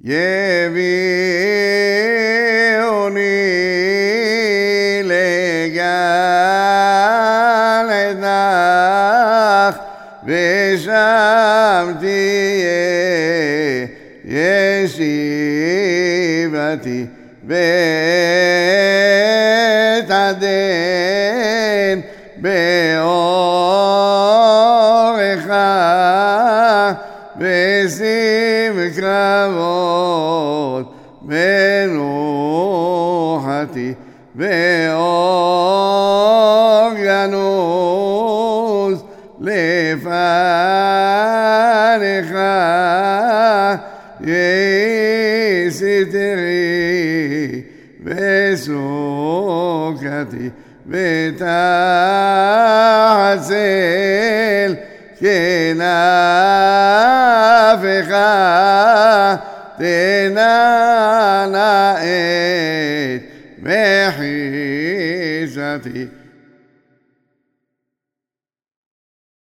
יביאוני לגן עדנך ושם תהיה ישיבתי בית עדן באורך ושים קרבות מנוחתי באור גנוז לפניך יהי סתרי וסוכתי ותחת צל כנפך תנענע את מחיצתי